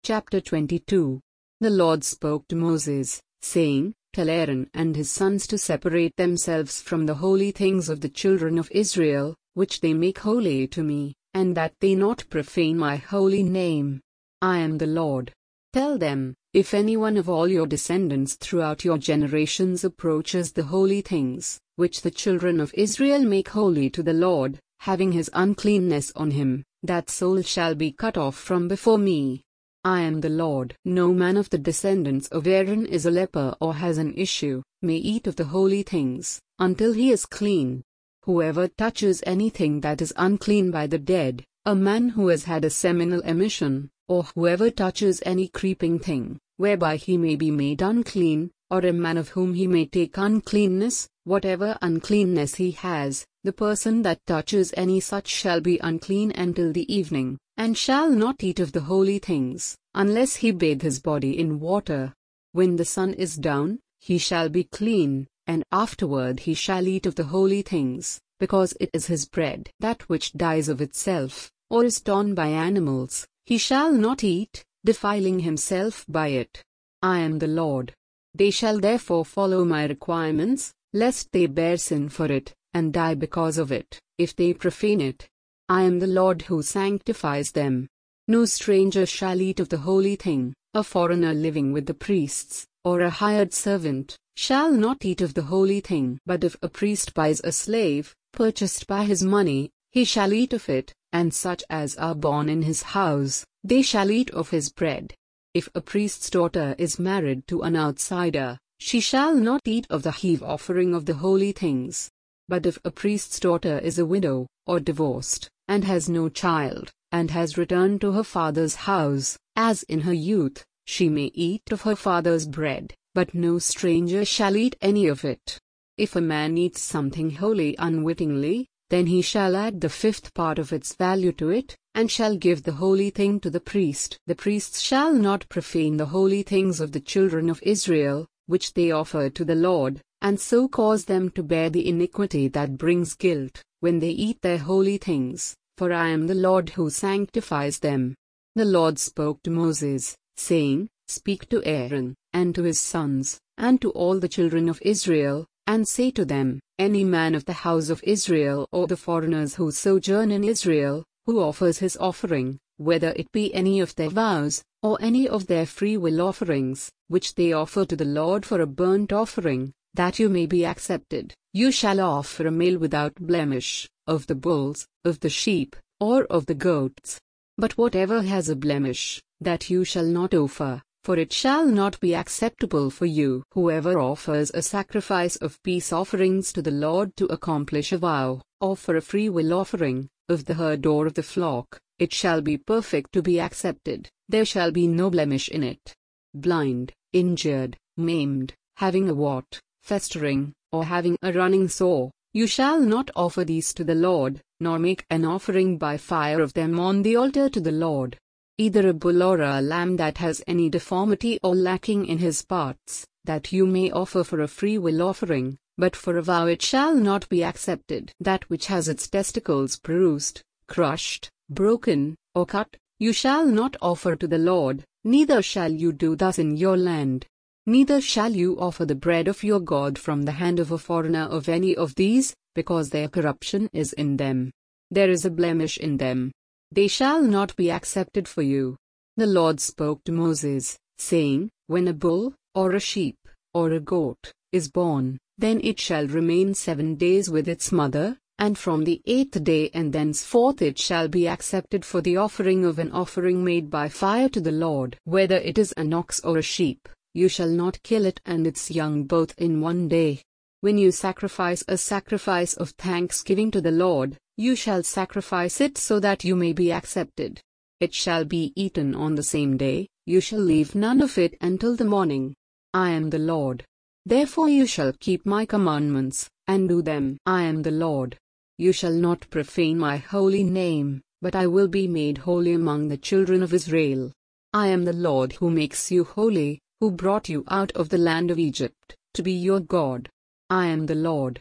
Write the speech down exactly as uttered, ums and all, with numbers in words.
Chapter twenty-two. The Lord spoke to Moses, saying, Tell Aaron and his sons to separate themselves from the holy things of the children of Israel, which they make holy to me, and that they not profane my holy name. I am the Lord. Tell them, if anyone of all your descendants throughout your generations approaches the holy things, which the children of Israel make holy to the Lord, having his uncleanness on him, that soul shall be cut off from before me. I am the Lord. No man of the descendants of Aaron is a leper or has an issue, may eat of the holy things, until he is clean. Whoever touches anything that is unclean by the dead, a man who has had a seminal emission, or whoever touches any creeping thing, whereby he may be made unclean, or a man of whom he may take uncleanness, whatever uncleanness he has, the person that touches any such shall be unclean until the evening, and shall not eat of the holy things, unless he bathe his body in water. When the sun is down, he shall be clean, and afterward he shall eat of the holy things, because it is his bread. That which dies of itself, or is torn by animals, he shall not eat, defiling himself by it. I am the Lord. They shall therefore follow my requirements, lest they bear sin for it, and die because of it, if they profane it. I am the Lord who sanctifies them. No stranger shall eat of the holy thing, a foreigner living with the priests, or a hired servant, shall not eat of the holy thing. But if a priest buys a slave, purchased by his money, he shall eat of it, and such as are born in his house, they shall eat of his bread. If a priest's daughter is married to an outsider, she shall not eat of the heave offering of the holy things. But if a priest's daughter is a widow, or divorced, and has no child, and has returned to her father's house, as in her youth, she may eat of her father's bread, but no stranger shall eat any of it. If a man eats something holy unwittingly, then he shall add the fifth part of its value to it, and shall give the holy thing to the priest. The priests shall not profane the holy things of the children of Israel, which they offer to the Lord, and so cause them to bear the iniquity that brings guilt, when they eat their holy things, for I am the Lord who sanctifies them. The Lord spoke to Moses, saying, Speak to Aaron, and to his sons, and to all the children of Israel, and say to them, Any man of the house of Israel or the foreigners who sojourn in Israel, who offers his offering, whether it be any of their vows, or any of their free will offerings, which they offer to the Lord for a burnt offering, that you may be accepted, you shall offer a male without blemish, of the bulls, of the sheep, or of the goats. But whatever has a blemish, that you shall not offer, for it shall not be acceptable for you. Whoever offers a sacrifice of peace offerings to the Lord to accomplish a vow, or for a free will offering, of the herd or of the flock, it shall be perfect to be accepted, there shall be no blemish in it. Blind, injured, maimed, having a wart, festering, or having a running sore, you shall not offer these to the Lord, nor make an offering by fire of them on the altar to the Lord. Either a bull or a lamb that has any deformity or lacking in his parts, that you may offer for a free will offering, but for a vow it shall not be accepted. That which has its testicles bruised, crushed, broken, or cut, you shall not offer to the Lord, neither shall you do thus in your land. Neither shall you offer the bread of your God from the hand of a foreigner of any of these, because their corruption is in them. There is a blemish in them. They shall not be accepted for you. The Lord spoke to Moses, saying, When a bull, or a sheep, or a goat, is born, then it shall remain seven days with its mother, and from the eighth day and thenceforth it shall be accepted for the offering of an offering made by fire to the Lord. Whether it is an ox or a sheep, you shall not kill it and its young both in one day. When you sacrifice a sacrifice of thanksgiving to the Lord, you shall sacrifice it so that you may be accepted. It shall be eaten on the same day, you shall leave none of it until the morning. I am the Lord. Therefore you shall keep my commandments, and do them. I am the Lord. You shall not profane my holy name, but I will be made holy among the children of Israel. I am the Lord who makes you holy, who brought you out of the land of Egypt, to be your God. I am the Lord.